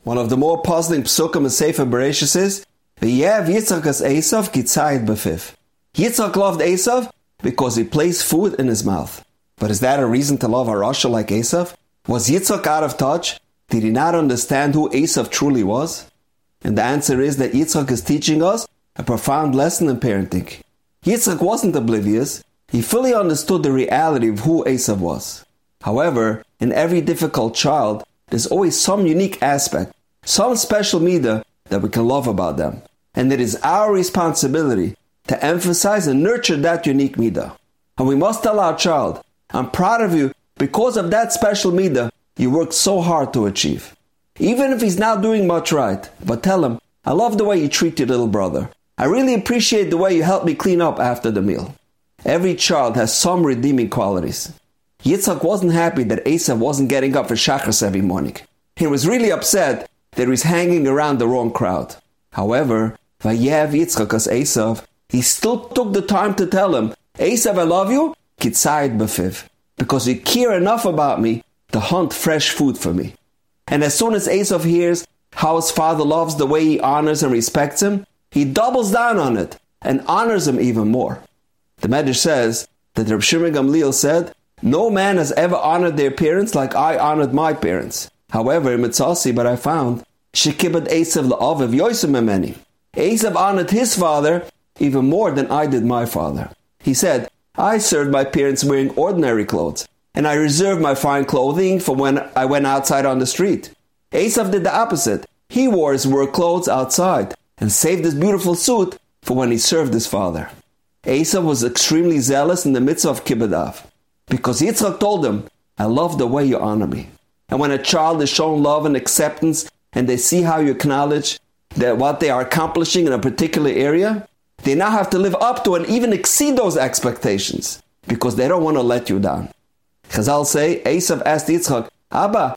One of the more puzzling psukim of Sefer Bereshis is, V'yev Yitzchak as Esav kitzayit b'fiv. Yitzchak loved Esav because he placed food in his mouth. But is that a reason to love a Rasha like Esav? Was Yitzchak out of touch? Did he not understand who Esav truly was? And the answer is that Yitzchak is teaching us a profound lesson in parenting. Yitzchak wasn't oblivious. He fully understood the reality of who Esav was. However, in every difficult child, there's always some unique aspect, some special midah that we can love about them. And it is our responsibility to emphasize and nurture that unique midah. And we must tell our child, I'm proud of you because of that special midah you worked so hard to achieve. Even if he's not doing much right, but tell him, I love the way you treat your little brother. I really appreciate the way you help me clean up after the meal. Every child has some redeeming qualities. Yitzchak wasn't happy that Esav wasn't getting up for Shachris every morning. He was really upset that he was hanging around the wrong crowd. However, Vayev Yitzchak as Esav, he still took the time to tell him, Esav, I love you, kitzayit b'fiv, because you care enough about me to hunt fresh food for me. And as soon as Esav hears how his father loves the way he honors and respects him, he doubles down on it and honors him even more. The Medrash says that Reb Shimon Gamliel said, no man has ever honored their parents like I honored my parents. However, in Mitzasi, but I found, Shekibad Esav la'aviv Yosem memeni. Esav honored his father even more than I did my father. He said, I served my parents wearing ordinary clothes, and I reserved my fine clothing for when I went outside on the street. Esav did the opposite. He wore his work clothes outside and saved his beautiful suit for when he served his father. Esav was extremely zealous in the mitzvah of Kibbutz, because Yitzchak told him, I love the way you honor me. And when a child is shown love and acceptance, and they see how you acknowledge that what they are accomplishing in a particular area, they now have to live up to and even exceed those expectations, because they don't want to let you down. Chazal say, Esav asked Yitzchak, Abba,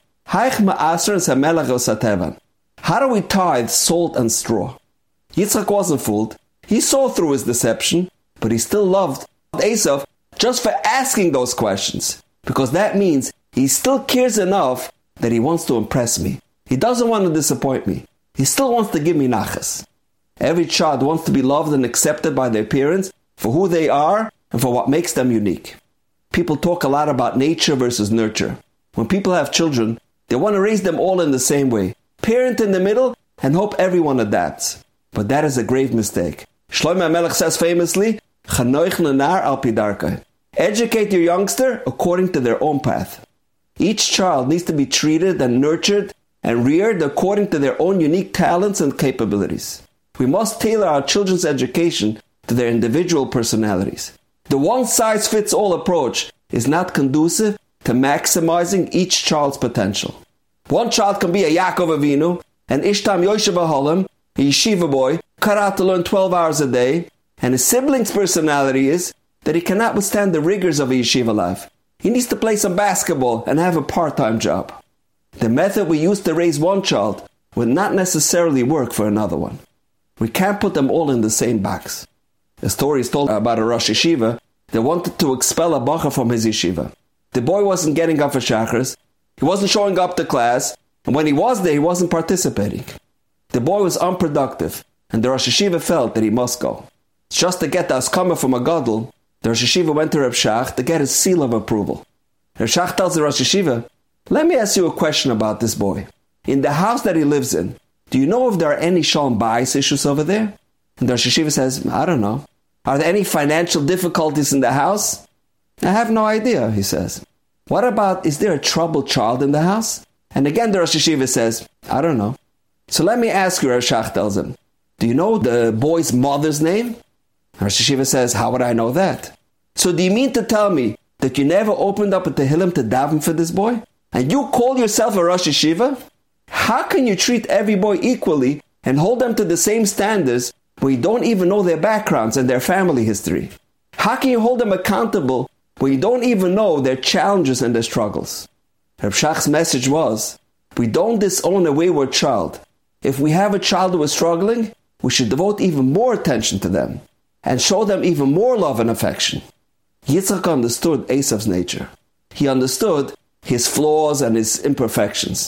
how do we tithe salt and straw? Yitzchak wasn't fooled. He saw through his deception, but he still loved Esav just for asking those questions, because that means he still cares enough that he wants to impress me. He doesn't want to disappoint me. He still wants to give me nachas. Every child wants to be loved and accepted by their parents for who they are and for what makes them unique. People talk a lot about nature versus nurture. When people have children, they want to raise them all in the same way. Parent in the middle and hope everyone adapts. But that is a grave mistake. Shlomo HaMelech says famously, Chanoich lenar al pi darkei. Educate your youngster according to their own path. Each child needs to be treated and nurtured and reared according to their own unique talents and capabilities. We must tailor our children's education to their individual personalities. The one-size-fits-all approach is not conducive to maximizing each child's potential. One child can be a Yaakov Avinu, an Ishtam Yoshev Aholim, a yeshiva boy, cut out to learn 12 hours a day, and his sibling's personality is that he cannot withstand the rigors of a yeshiva life. He needs to play some basketball and have a part-time job. The method we use to raise one child would not necessarily work for another one. We can't put them all in the same box. A story is told about a Rosh Yeshiva that wanted to expel a bacher from his yeshiva. The boy wasn't getting up for Shachris, he wasn't showing up to class, and when he was there, he wasn't participating. The boy was unproductive, and the Rosh Yeshiva felt that he must go. Just to get the askama from a gadol, the Rosh Yeshiva went to Reb Shach to get his seal of approval. Reb Shach tells the Rosh Yeshiva, let me ask you a question about this boy. In the house that he lives in, do you know if there are any shalom bayis issues over there? And the Rosh Yeshiva says, I don't know. Are there any financial difficulties in the house? I have no idea, he says. What about, is there a troubled child in the house? And again the Rosh Yeshiva says, I don't know. So let me ask you, Reb Shach tells him, do you know the boy's mother's name? Rosh Yeshiva says, how would I know that? So do you mean to tell me that you never opened up a Tehillim to daven for this boy? And you call yourself a Rosh Yeshiva? How can you treat every boy equally and hold them to the same standards where you don't even know their backgrounds and their family history? How can you hold them accountable where you don't even know their challenges and their struggles? Reb Shach's message was, we don't disown a wayward child. If we have a child who is struggling, we should devote even more attention to them and show them even more love and affection. Yitzchak understood Esav's nature. He understood his flaws and his imperfections.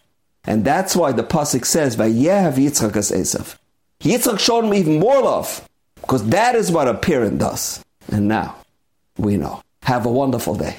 And that's why the pasuk says, "Vayehav Yitzchak as Esav." Yitzchak showed him even more love, because that is what a parent does. And now, we know. Have a wonderful day.